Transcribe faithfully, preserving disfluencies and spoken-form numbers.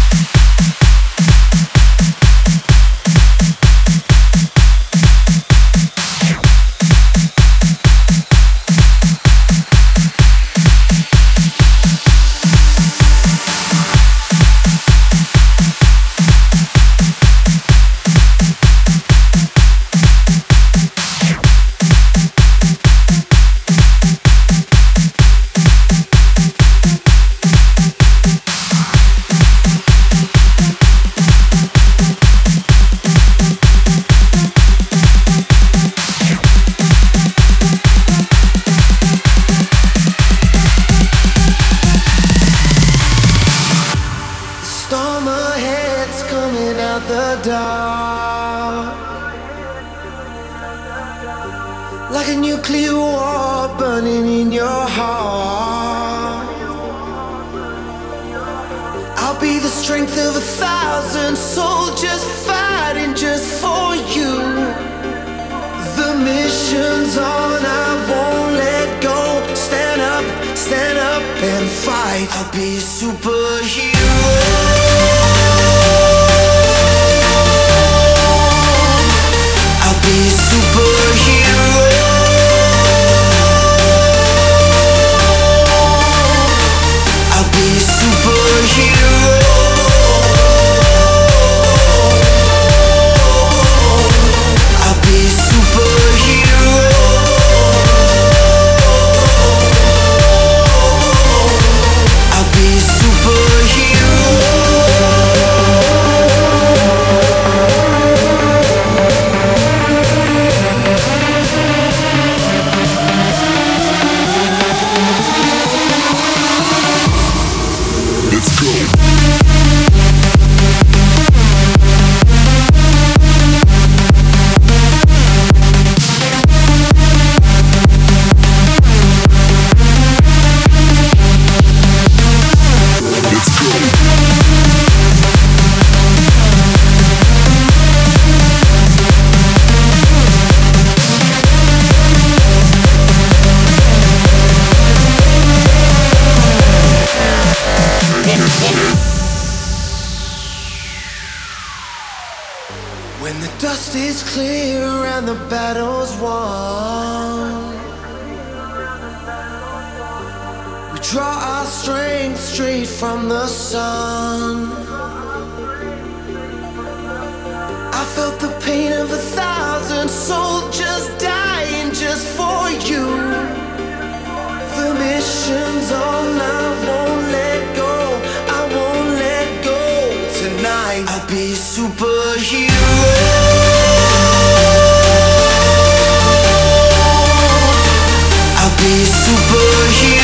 Like a nuclear war burning in your heart. I'll be the strength of a thousand soldiers fighting just for you. The mission's on, I won't let go. Stand up, stand up and fight. I'll be a superhero. I'll be a superhero. I'll be a superhero. I'll be a superhero. I'll be a superhero. Let's go. When the dust is clear and the battle's won, we draw our strength straight from the sun. I felt the pain of a thousand soldiers dying just for you. The mission's on, I won't let go, I won't let go. Tonight I'll be a superhero. I'll be a superhero.